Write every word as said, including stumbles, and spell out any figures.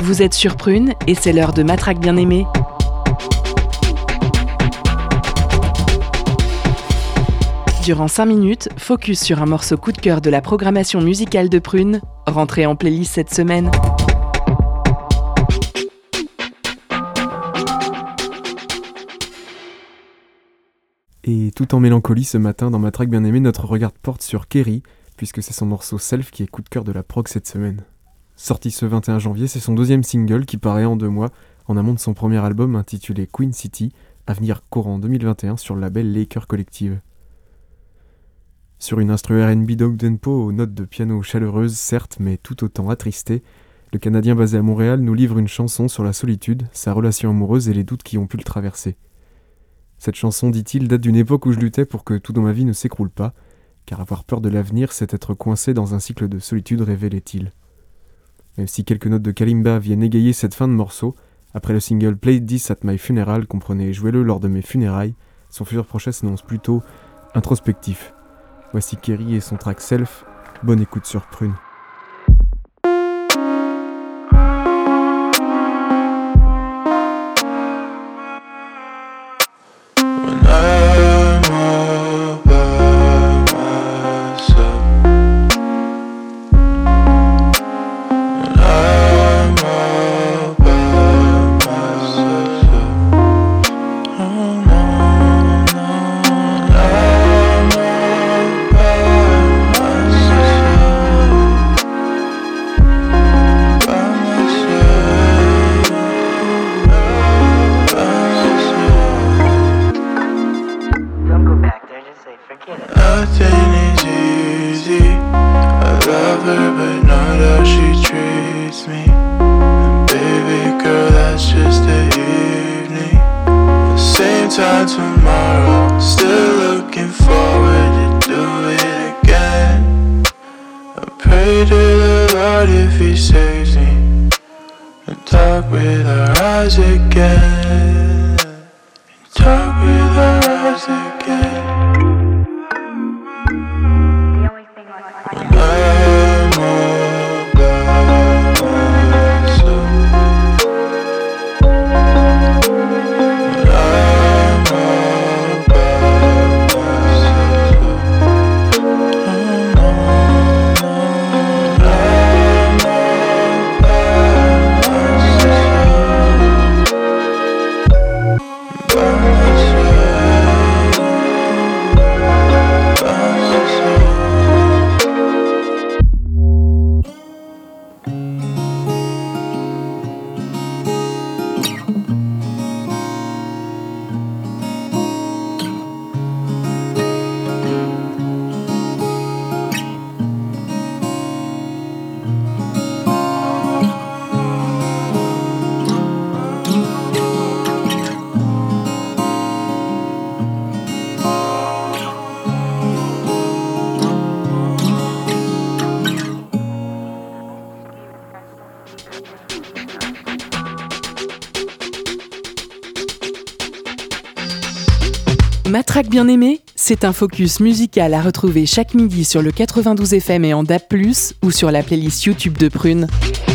Vous êtes sur Prune et c'est l'heure de Matraque Bien-Aimée. Durant cinq minutes, focus sur un morceau coup de cœur de la programmation musicale de Prune, rentré en playlist cette semaine. Et tout en mélancolie, ce matin, dans Matraque Bien-Aimée, notre regard porte sur Kerry, puisque c'est son morceau Self qui est coup de cœur de la prog cette semaine. Sorti ce vingt et un janvier, c'est son deuxième single qui paraît en deux mois, en amont de son premier album intitulé Queen City, à venir courant deux mille vingt et un sur le label Laker Collective. Sur une instru R and B downtempo aux notes de piano chaleureuses, certes, mais tout autant attristées, le Canadien basé à Montréal nous livre une chanson sur la solitude, sa relation amoureuse et les doutes qui ont pu le traverser. Cette chanson, dit-il, date d'une époque où je luttais pour que tout dans ma vie ne s'écroule pas, car avoir peur de l'avenir, c'est être coincé dans un cycle de solitude, révélait-il. Même si quelques notes de kalimba viennent égayer cette fin de morceau, après le single Play This at My Funeral, comprenez Jouez-le lors de mes funérailles, son futur projet s'annonce plutôt introspectif. Voici Kerry et son track Self, bonne écoute sur Prune. Nothing is easy. I love her, but not how she treats me. And baby girl, that's just the evening. The same time tomorrow. Still looking forward to do it again. I pray to the Lord if He saves me, and talk with our eyes again. And talk with our eyes again. Matraque Bien-Aimée, c'est un focus musical à retrouver chaque midi sur le quatre-vingt-douze F M et en D A B plus, ou sur la playlist YouTube de Prune.